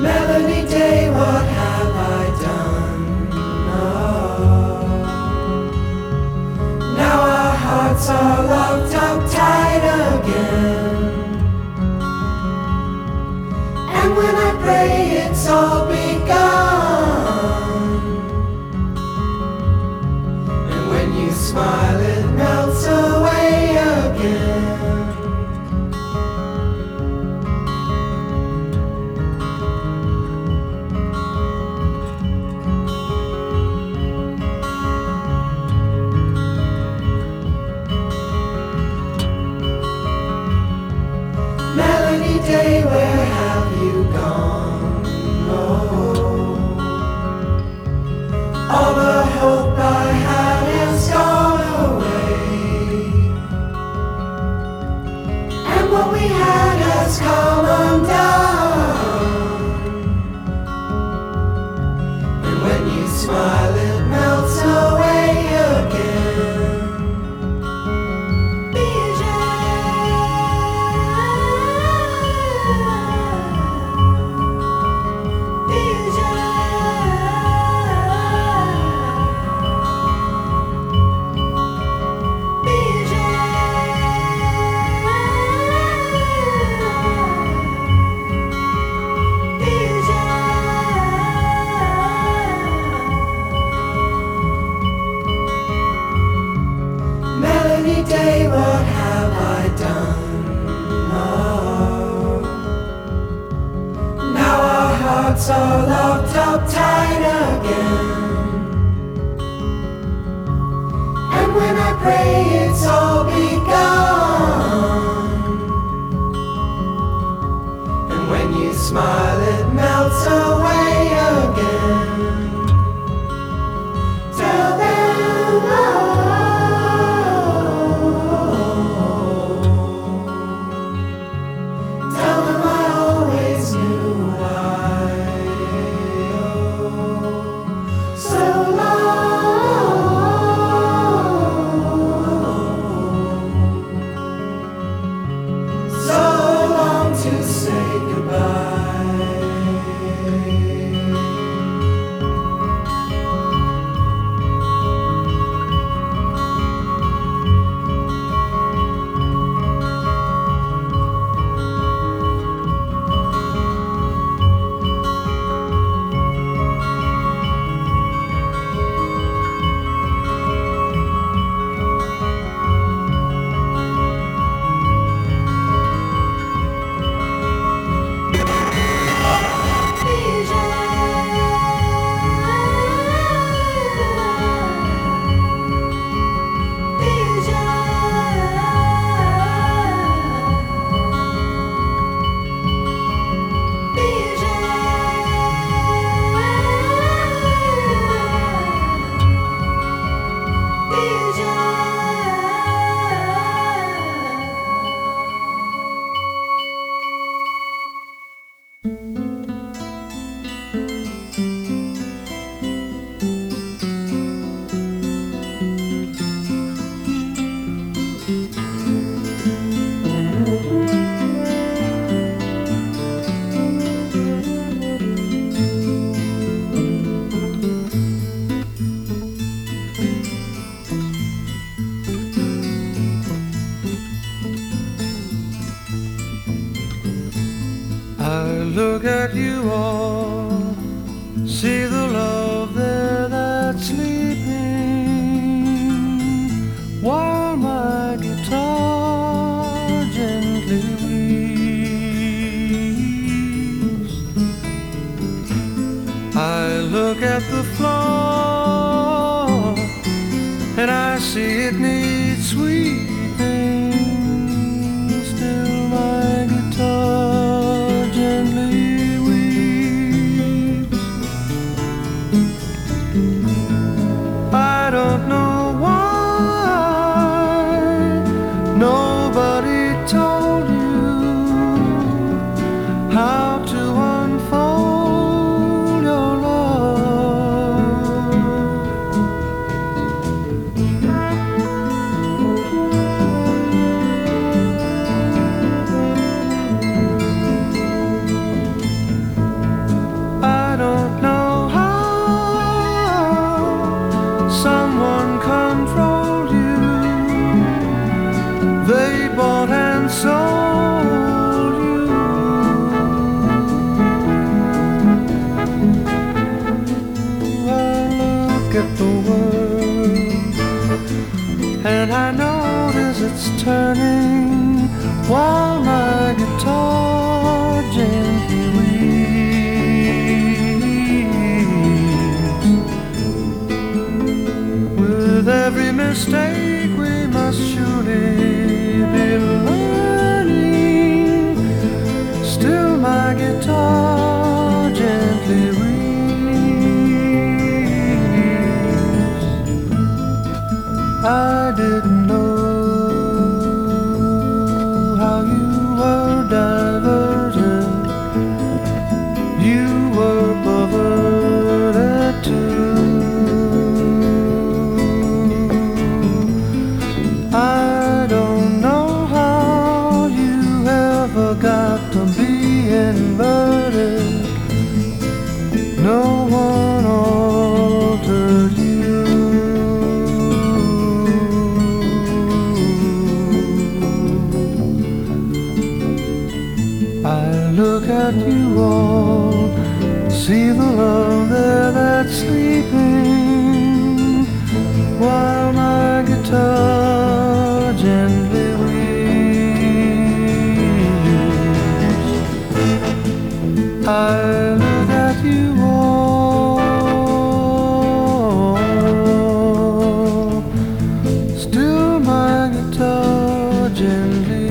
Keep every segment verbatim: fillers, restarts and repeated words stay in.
Melanie Day, what have I done? Oh. Now our hearts are locked up tight again. And when I pray it's all begun. And when you smile it melts away again. Melanie Day, where have you gone? Oh, all the hope I had is gone away, and what we had has come undone. And when you smile, it melts away again. Melanie Day, what have I done? Oh, now our hearts are locked up tight again. And when I pray it's all begun. And when you smile it melts away again. Tell them oh. To say goodbye. Look at you all, see the love there that's sleeping, while my guitar gently weeps. I look at the floor and I see it needs sweeping, still my guitar gently weeps. I don't know why nobody told you how to unfold your love. mistake we must surely be learning. Still my guitar gently weeps. I didn't know how you were diverted. You were perverted too. I don't know how you ever got to be inverted. No one altered you. I look at you all, see the love there that's sleeping, while my guitar gently weeps. I look at you all, still my guitar gently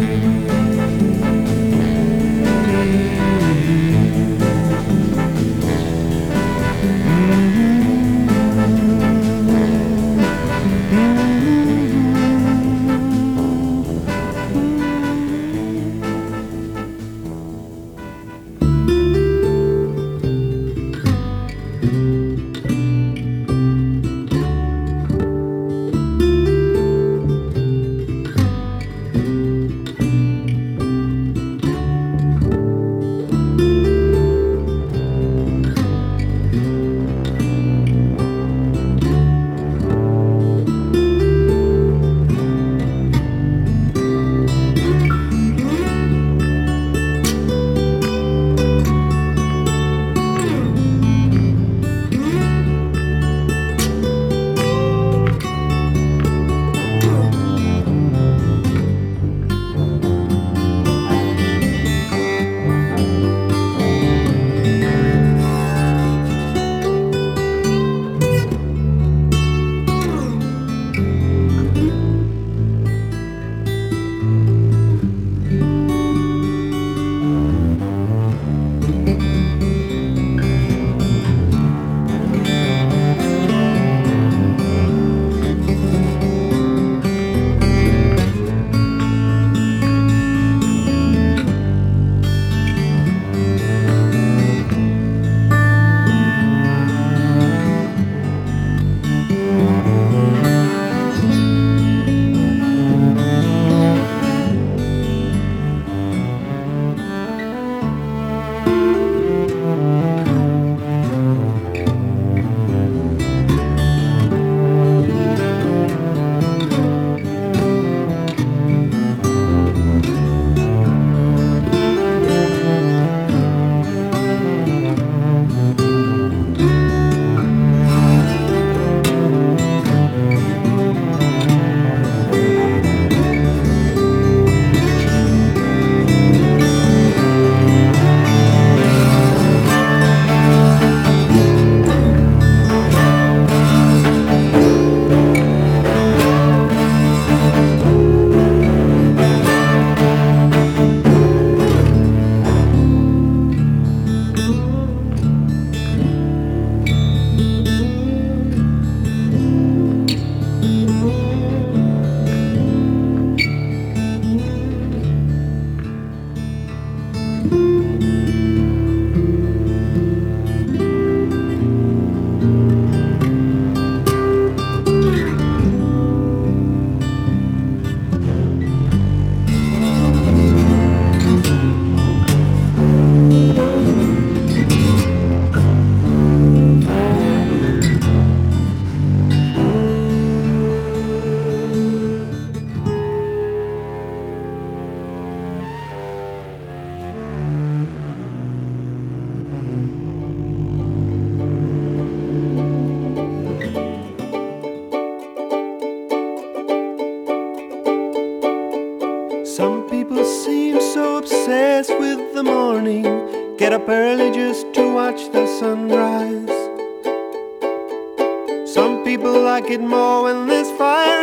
obsessed with the morning, get up early just to watch the sunrise. Some people like it more when there's fire in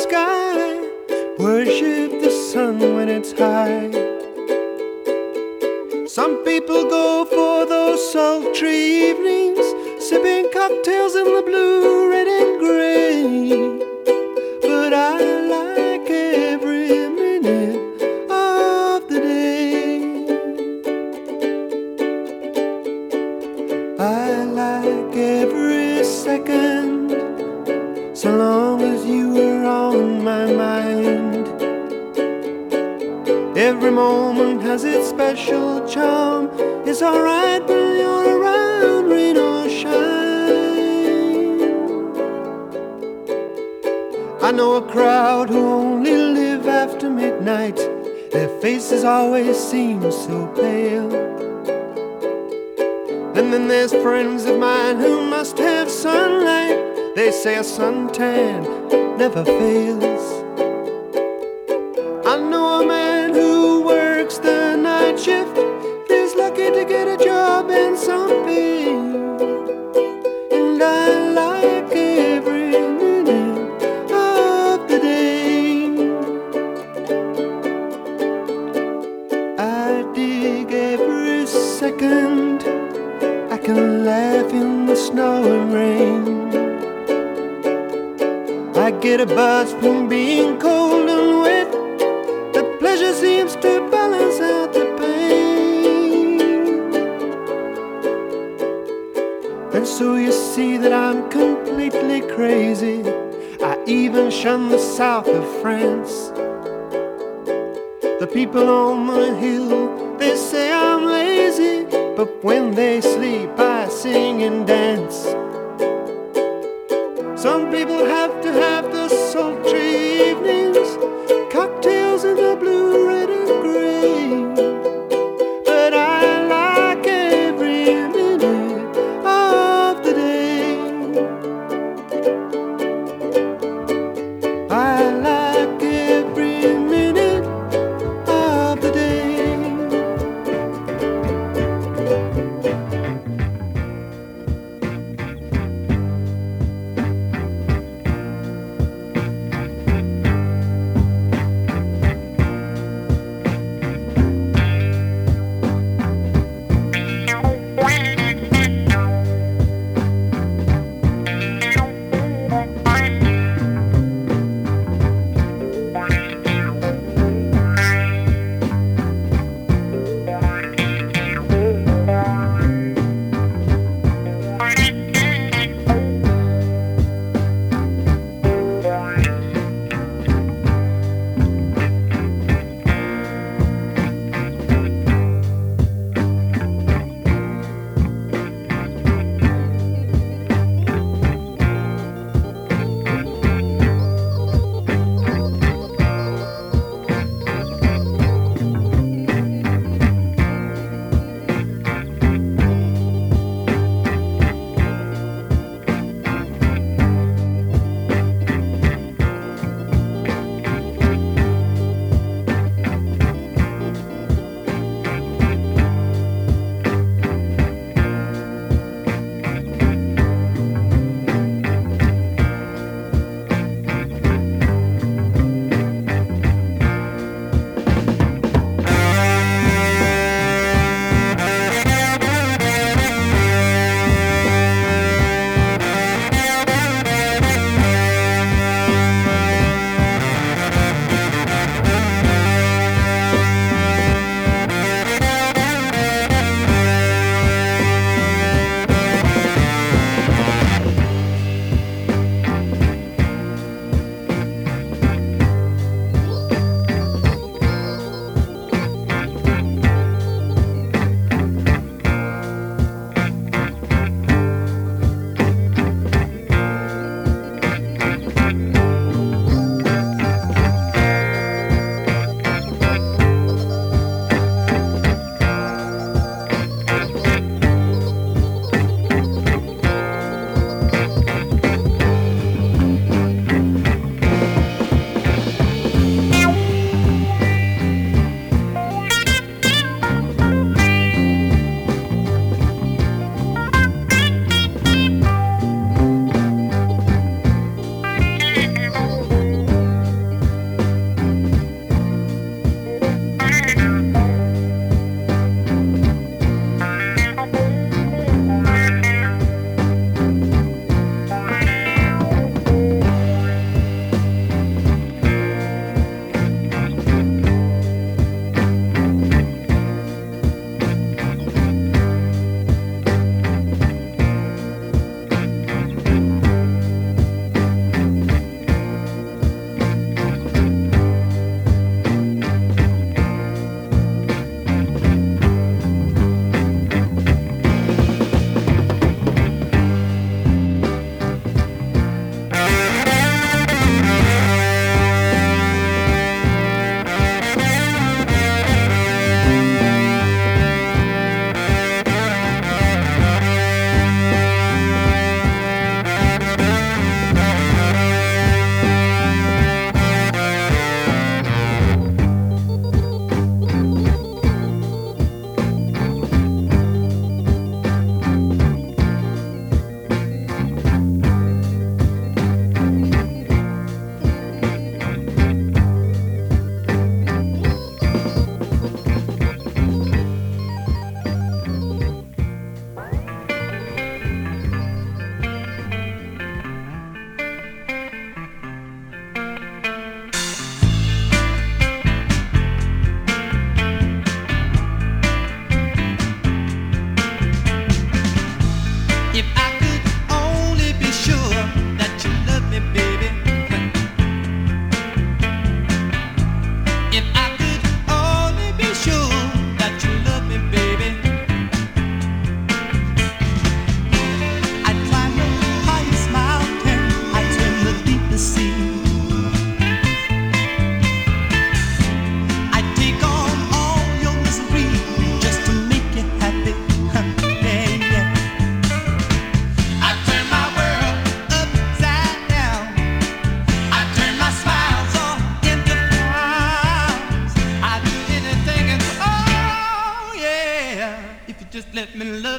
sky, worship the sun when it's high. Some people go for those sultry evenings, sipping cocktails in the blue, red and gray. But I like every minute of the day. I like every second, so long as you are on my mind. Every moment has its special charm. It's alright when you're around, rain or shine. I know a crowd who only live after midnight. Their faces always seem so pale. And then there's friends of mine who must have sunlight. They say a suntan never fails. I know a man who works the night shift, is lucky to get a job and some pay. And I like every minute of the day. I dig every second. I can laugh in the snow and rain. I get a buzz from being cold and wet. The pleasure seems to balance out the pain. And so you see that I'm completely crazy. I even shun the south of France. The people on the hill, they say I'm lazy, but when they sleep I sing and dance. Some people have to have the sultry evenings, cocktails in the blue, red and gray. But I like every minute of the day. I like every minute of the day.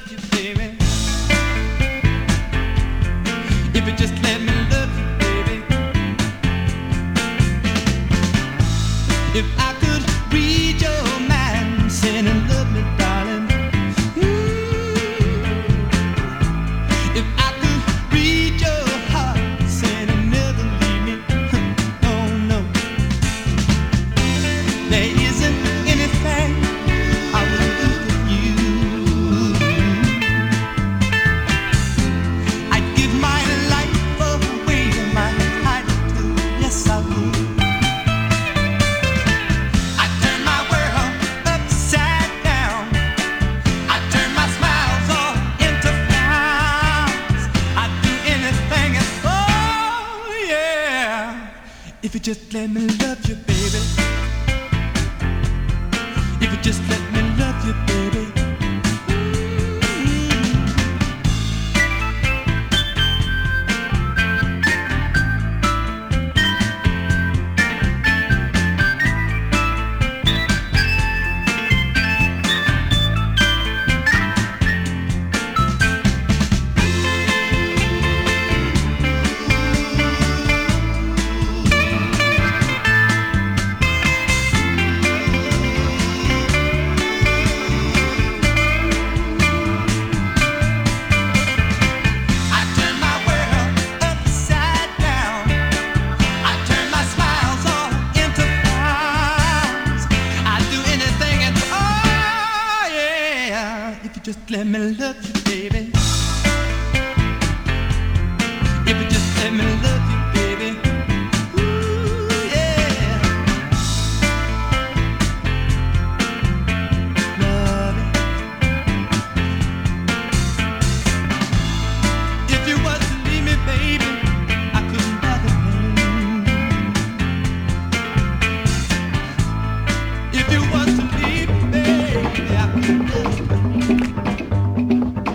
you, baby. If you just let me love you, baby. If I could read your mind, saying love me, darling. If I could read your heart, saying never leave me. Oh no, there isn't anything I would do for you. I'd give my life away, my heart too. Yes, I would. I'd turn my world upside down. I'd turn my smiles all into frowns. I'd do anything at all, yeah. If you just let me love you, baby. If you just let me love you, baby. I turn my world upside down. I turn my smiles all into frowns. I'd do anything at all, yeah. If you just let me love you, baby. If you just let me love you, baby. Ooh, yeah. Love it. If you was to leave me, baby, I couldn't bother me. If you was to leave me, baby, I couldn't bother me.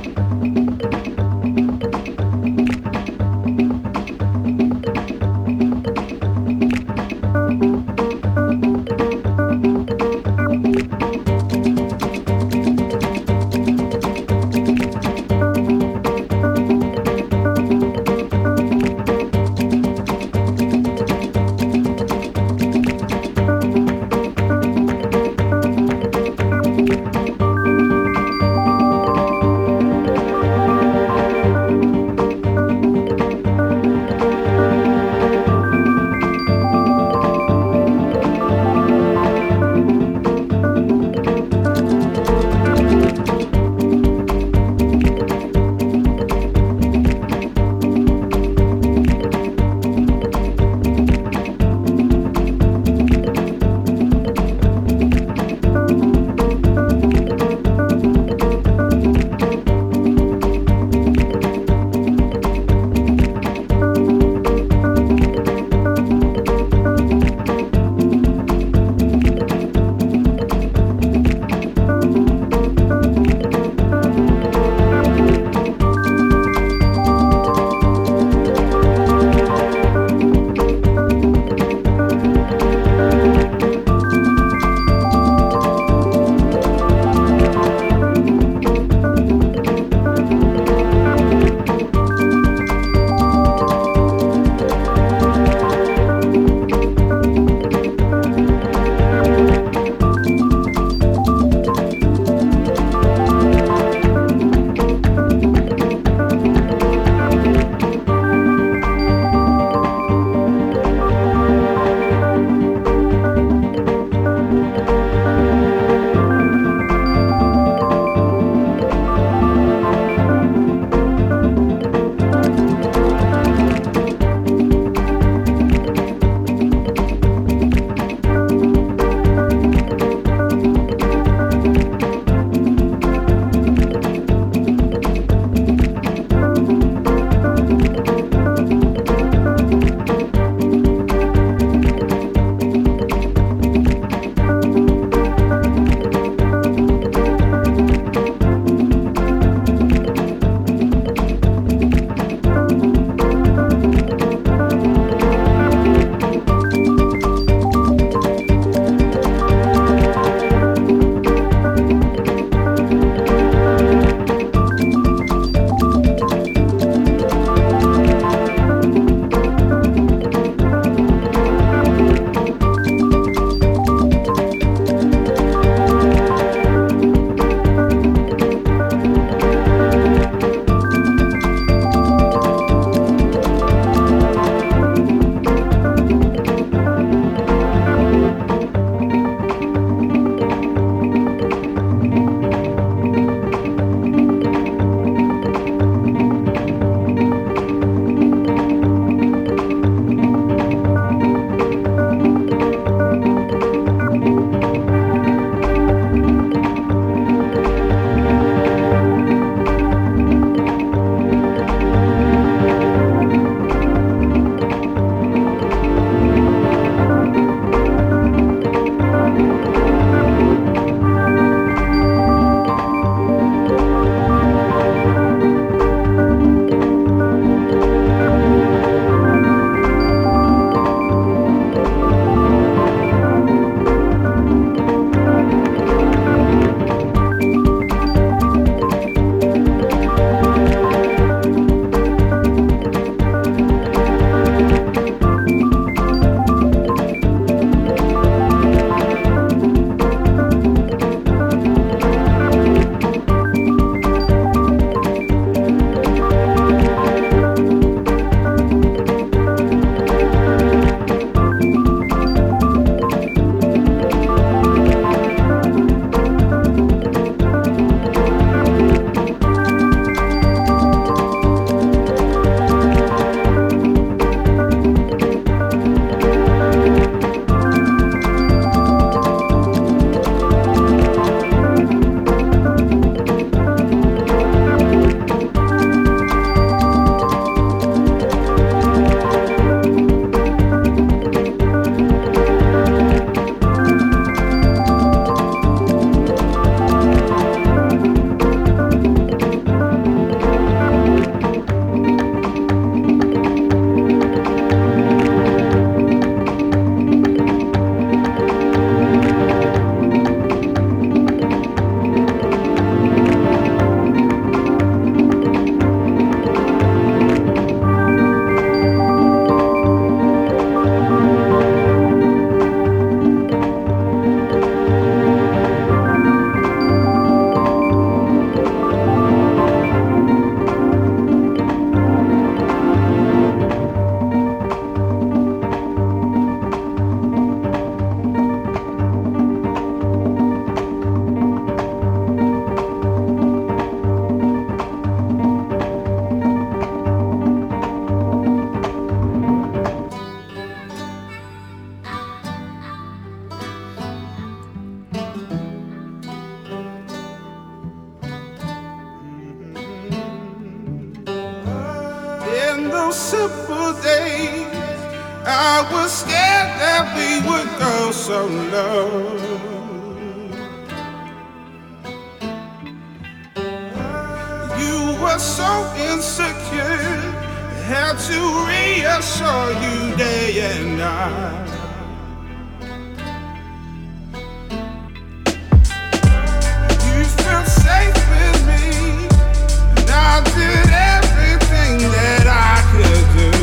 those simple days, I was scared that we would go so low. You were so insecure, had to reassure you day and night. You felt safe with me, and I did everything that I could do.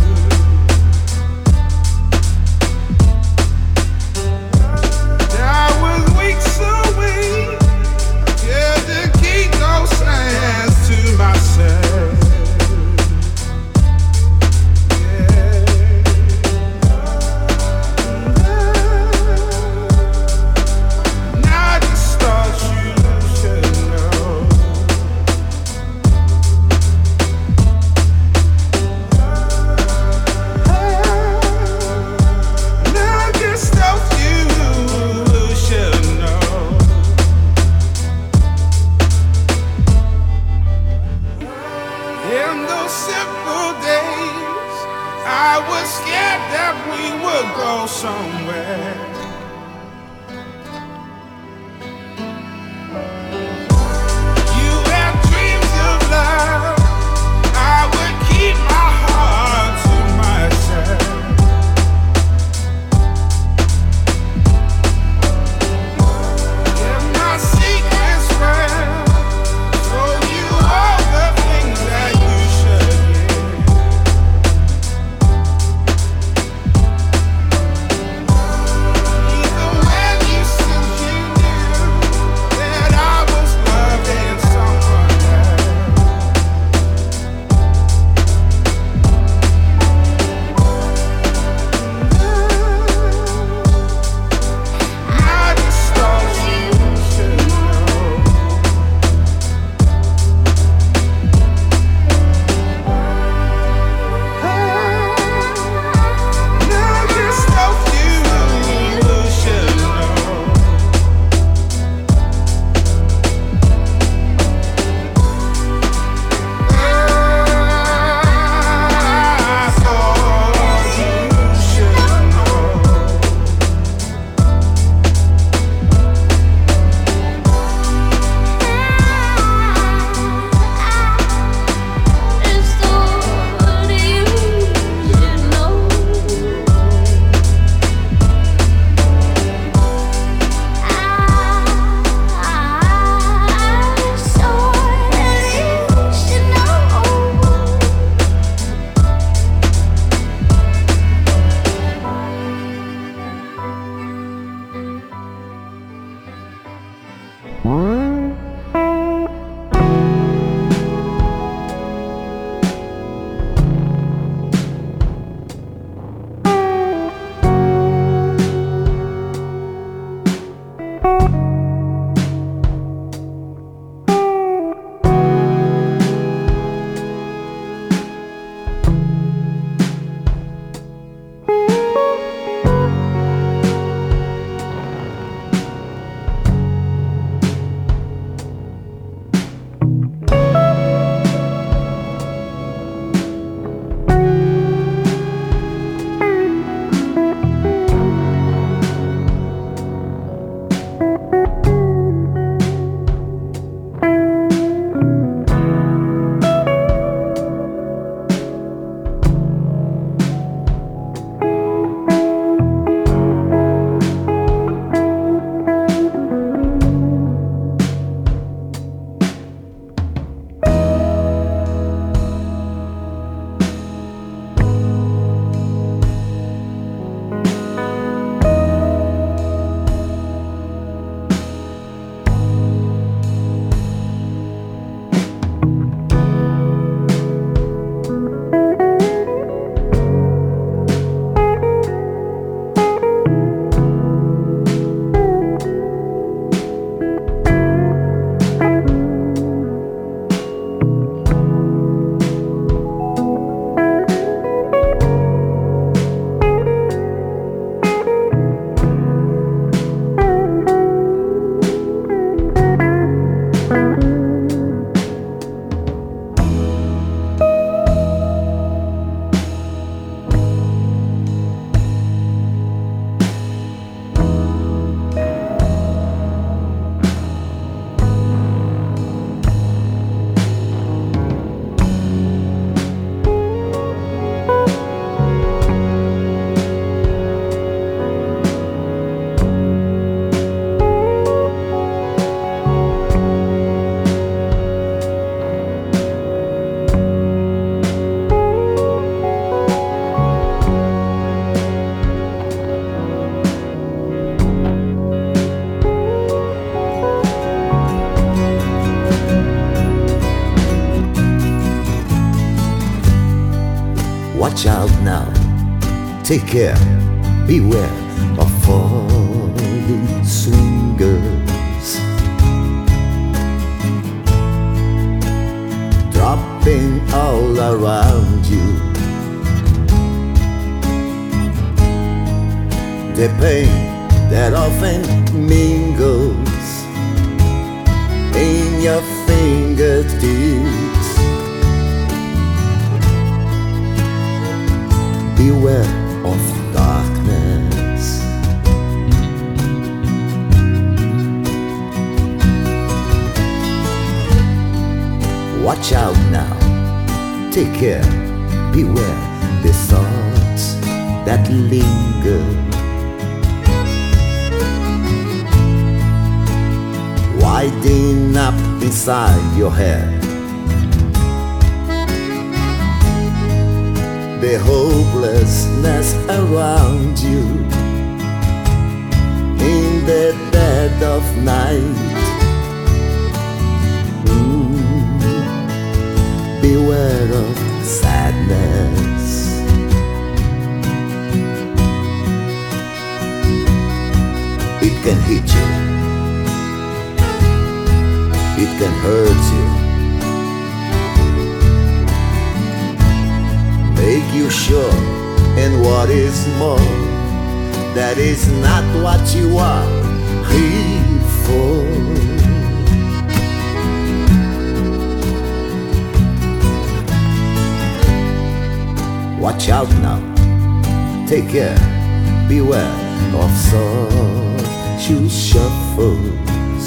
I was weak, so weak, yeah, to keep those hands to myself. Somewhere you had dreams of love, I would keep my heart to myself. If my secrets well, told you all the things that you should hear. Watch out now, take care, beware of falling swingers, dropping all around you. The pain that often mingles in your fingertips. Beware of darkness. Watch out now, take care, beware the thoughts that linger, winding up inside your head. The hopelessness around you in the dead of night. Mm. Beware of sadness. It can hit you, it can hurt you, make you sure, and what is more, that is not what you are here for. Watch out now, take care, beware of soft shoe shuffles,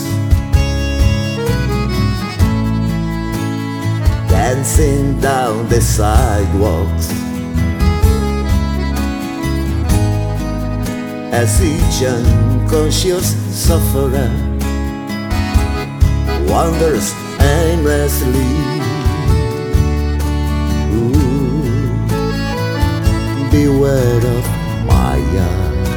dancing down the sidewalks, as each unconscious sufferer wanders aimlessly. Ooh, beware of Maya.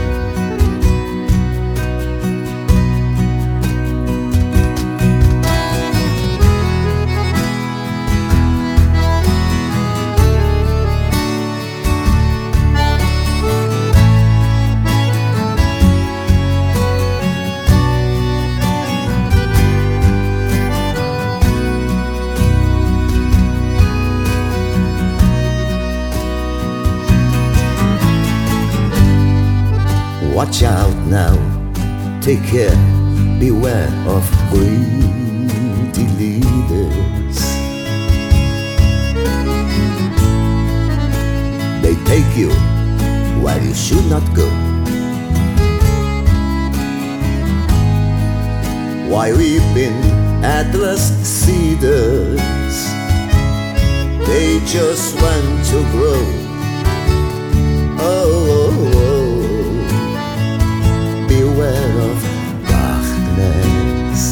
Watch out now, take care, beware of greedy leaders. They take you where you should not go, while weeping Atlas cedars, they just want to grow. Oh, oh, oh. Beware of darkness.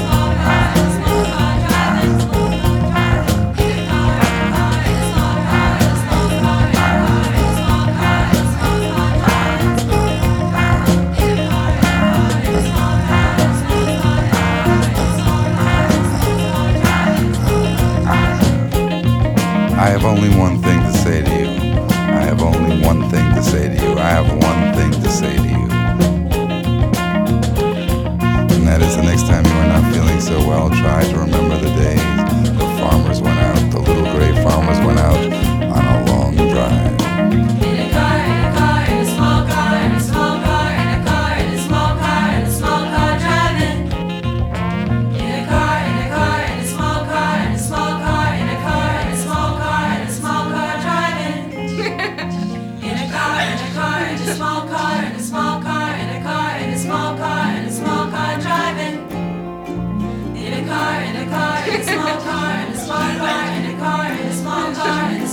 I have only one thing to say to you. I have only one thing to say to you. I have one thing to say to you. And that is the next time you are not feeling so well, try to remember the days the farmers went out, the little gray farmers went out on a long drive. In a car, in a car, in a small car, in a small car, in a car, in a small car, in a small car driving. In a car, in a car, in a small car, in a small car, in a car, in a small car, in a small car driving. In a car, in a car, in a small car, in a small car, in a car, in a small car, in a small car driving. In a car, in a car, in a small car, in a small car, in a car, in a small car, in a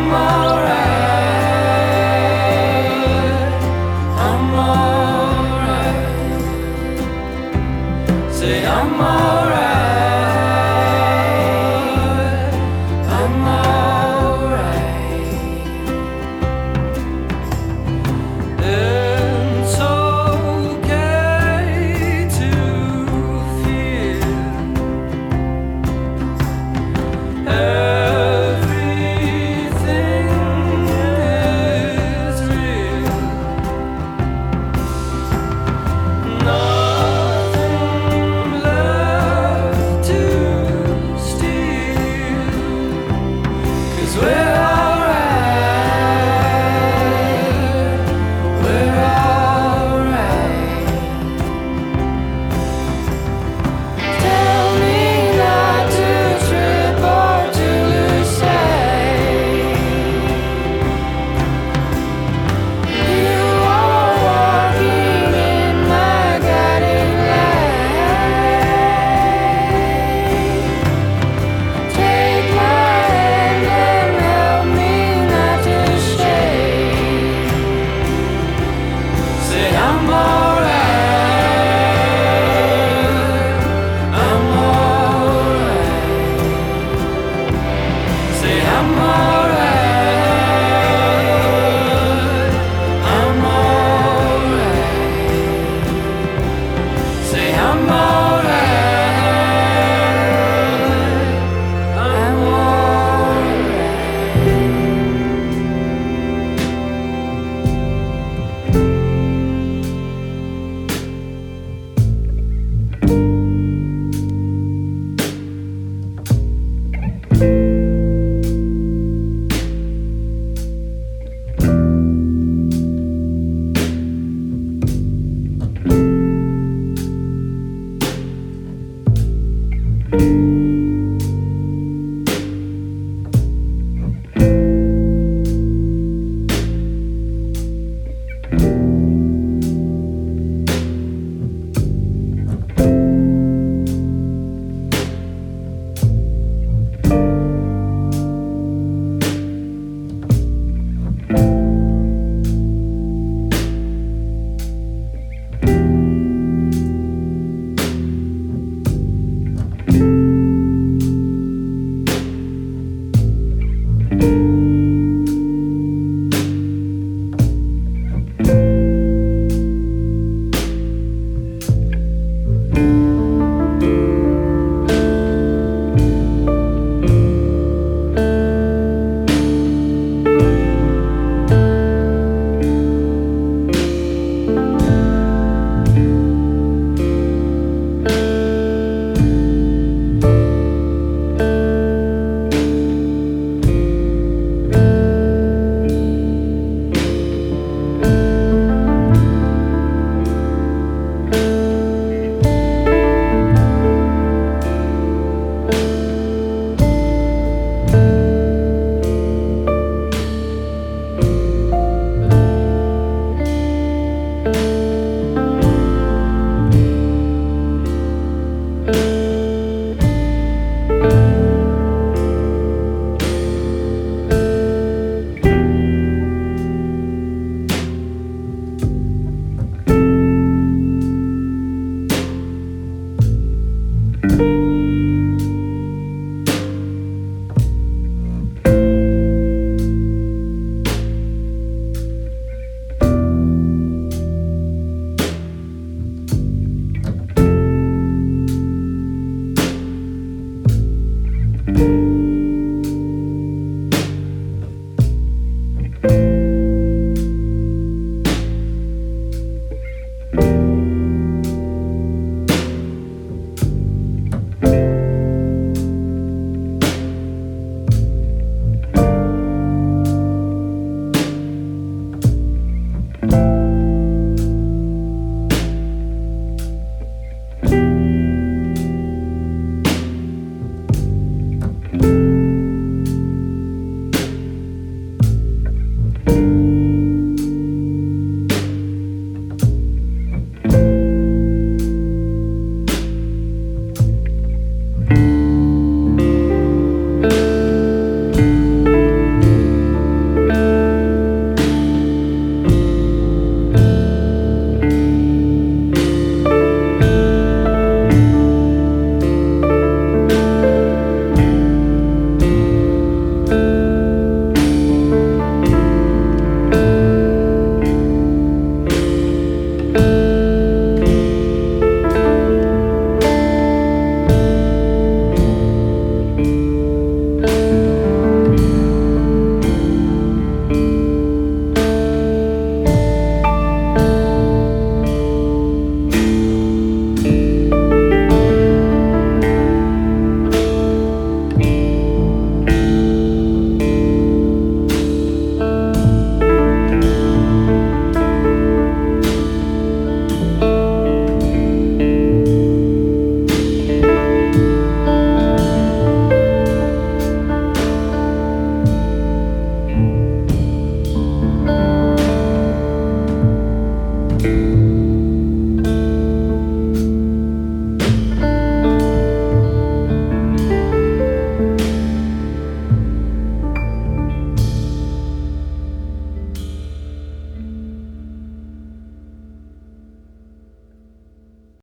I'm alright. I'm alright. Say I'm alright. I'm alright. It's okay to feel everything is real. Nothing left to steal. 'Cause we're